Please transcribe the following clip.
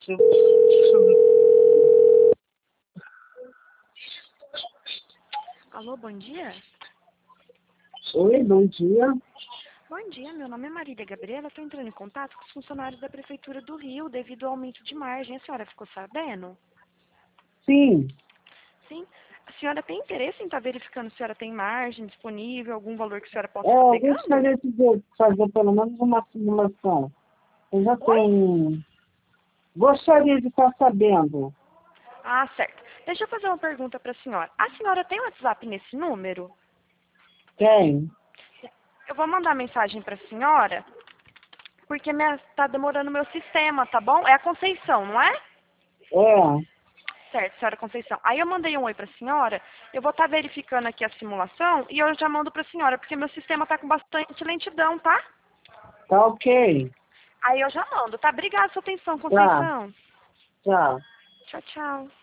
Alô, bom dia? Oi, bom dia. Bom dia, meu nome é Marília Gabriela, estou entrando em contato com os funcionários da Prefeitura do Rio devido ao aumento de margem. A senhora ficou sabendo? Sim, Sim. A senhora tem interesse em estar verificando se a senhora tem margem disponível, algum valor que a senhora possa estar eu pegando? gostaria de fazer pelo menos uma simulação. Eu já Oi? tenho... Gostaria de estar sabendo. Ah, certo. Deixa eu fazer uma pergunta para a senhora. A senhora tem WhatsApp nesse número? Tem. Eu vou mandar mensagem para a senhora, porque tá demorando o meu sistema, tá bom? É a Conceição, não é? É, Certo, senhora Conceição. Aí eu mandei um oi para a senhora, eu vou estar verificando aqui a simulação e eu já mando para a senhora, porque meu sistema está com bastante lentidão, tá? tá ok. Aí eu já mando, tá? Obrigada pela sua atenção, Tá, Conceição. tchau. Tchau, tchau.